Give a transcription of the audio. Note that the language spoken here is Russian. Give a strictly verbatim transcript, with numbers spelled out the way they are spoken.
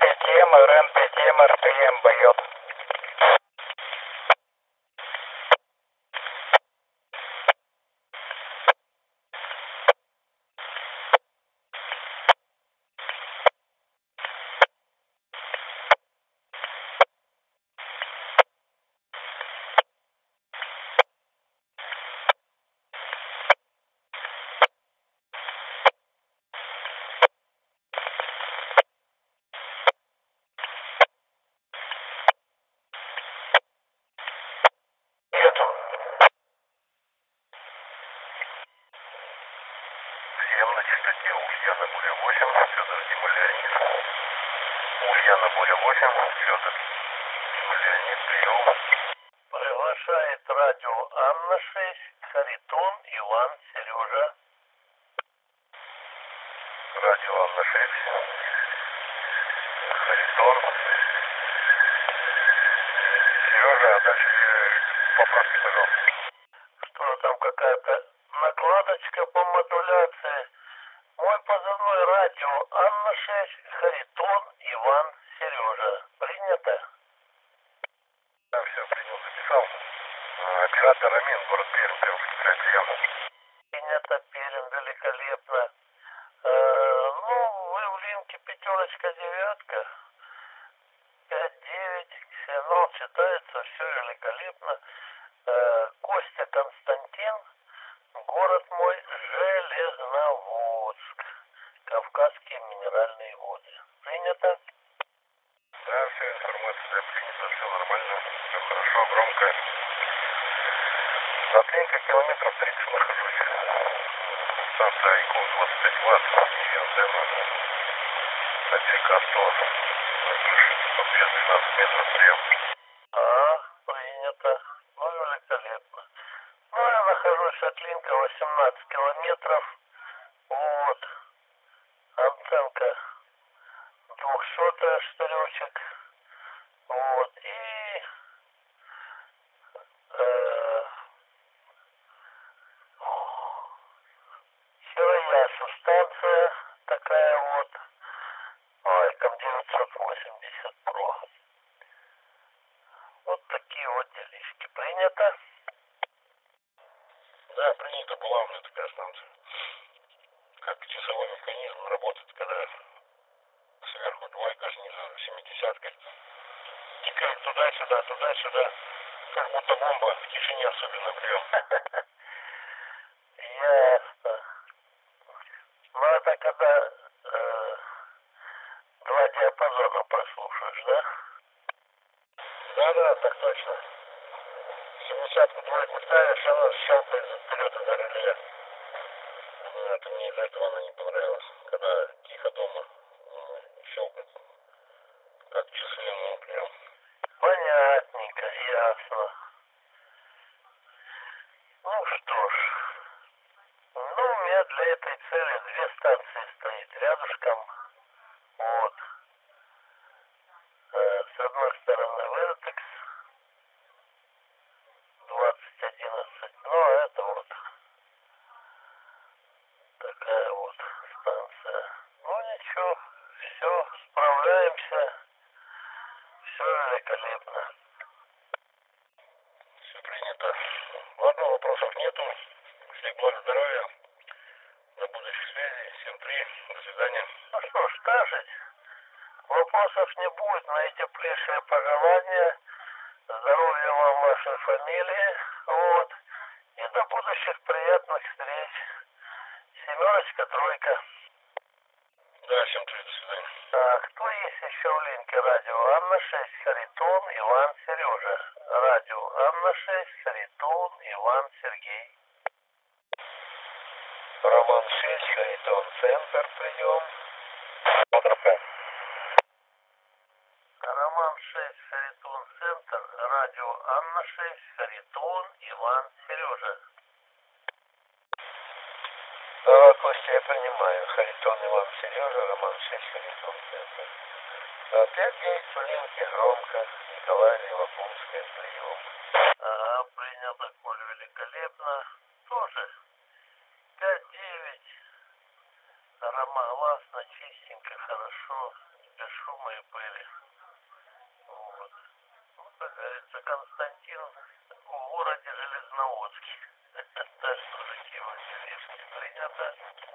Тема, РЭН, тема, РТМ, боёт. Всем на частоте Ульяна Буря восемь, Федор Демолянин. Ульяна Буря восемь, Федор Демолянин, прием. Приглашает радио Анна шесть, Харитон, Иван, Сережа. Радио Анна шесть, Харитон. Сережа, а дальше поправки, пожалуйста. Что там какая-то накладочка по модуляции. Мой позывной радио Анна шесть, Харитон, Иван, Сережа. Принято? Да, все, принял, записал. Оператор Амин, город Пермь, Пермский край, прием. Принято, Пермь, великолепно. Э, ну, вы в линке пятерочка, девятка, пять девять, сигнал читается, все великолепно. Э, Костя Константин, город мой Железноводск, Кавказские минеральные воды. Принято? Да, все, информация принята, все нормально, все хорошо, громко. От линка километров тридцать нахожусь. Станция Айкон двадцать пять ватт и антенна отсека сто. сто двенадцать метров, прием. А, принято. Ну, великолепно. Ну, я нахожусь от линка восемнадцать километров. Вот. Антенка двухсотая штыречек. Вот. И э, Хироясу станция такая вот. Айкон девятьсот восемьдесят про. Вот такие вот делишки. Принято? Да, принято. Была у меня такая станция. Как часовой механизм работает, когда сверху двойка, снизу семидесятка. Тикает туда-сюда, туда-сюда. Как будто бомба. В тишине особенно, прием. Ясно. Ну, это когда э, два диапазона прослушаешь, да? Да-да, так точно. семидесятку двойку ставишь, она щелкает вперед из-за реле. Ну, это мне из-за этого она не понравилась. Когда тихо дома щелкает, как численно прям. Понятненько, ясно. Ну что ж. Ну, у меня для этой цели две станции стоит рядышком. Вот. Э, с одной стороны Vertex двадцать одиннадцать. Ну, а это вот такая вот станция. Ну, ничего. Все, справляемся. Все великолепно. Все принято. Ладно, вопросов нету. Всех благ здоровья. До будущей связи. Всем три. До свидания. Ну что ж, тажить. Вопросов не будет. Наитеплейшие пожелания. Здоровья вам, вашей фамилии. Вот. И до будущих приятных встреч. Семерочка, тройка. Да, всем три. До свидания. Так, кто есть еще в линке радио? Анна шесть, Харитон, Иван, Сережа. Радио Анна шесть, Харитон, Иван, Сергей. Роман шесть, Харитон, центр, прием. Утро. Роман шесть, Харитон, центр, радио Анна шесть, Харитон, Иван, Сережа. Да, Костя, я принимаю. Харитон, Иван, Сережа, Роман шесть, Харитон, центр. Опять есть в линке громко. Николай Левопольская, прием. Ага, принято, Коль, великолепно. Тоже пять девять. Рома, классно, чистенько, хорошо. без шума и пыли. Вот. Ну, как говорится, Константин в городе Железноводске. Так что такие вот принято.